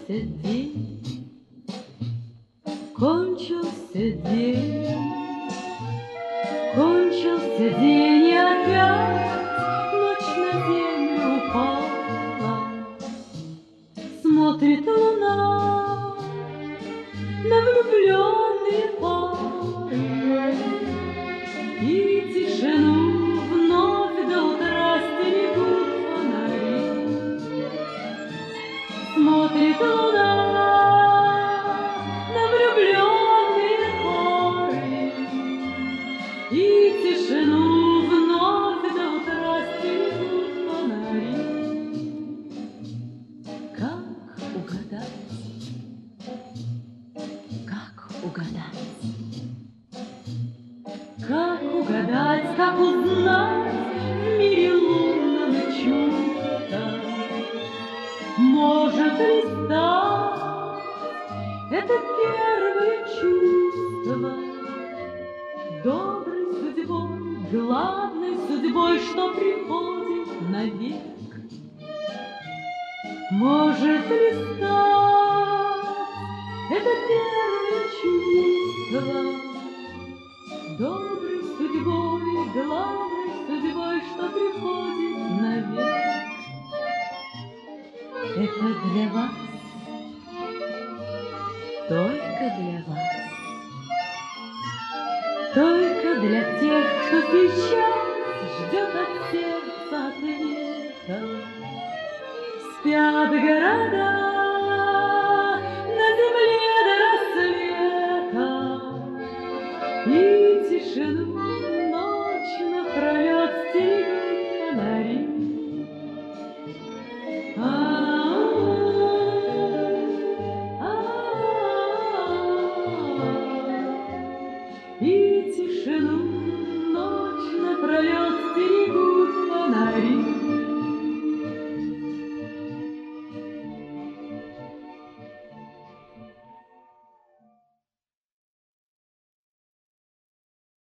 день, кончился день, кончился день, и опять ночь на землю упала. Смотрит луна на влюбленные пары, и тишину вновь до утра стерегут фонари. Смотрит луна на влюбленные пары, и тишину вновь до утра стерегут фонари. Как угадать, как узнать в мире лунном чудо? Может ли стать это первое чувство доброй судьбой, главной судьбой, что приходит навек? Может ли стать это первое чувство доброй судьбой, главной судьбой, что приходит навек? Это для вас, только для вас, только для тех, кто сейчас ждет от сердца ответа. Спят города на земле до рассвета, и тишину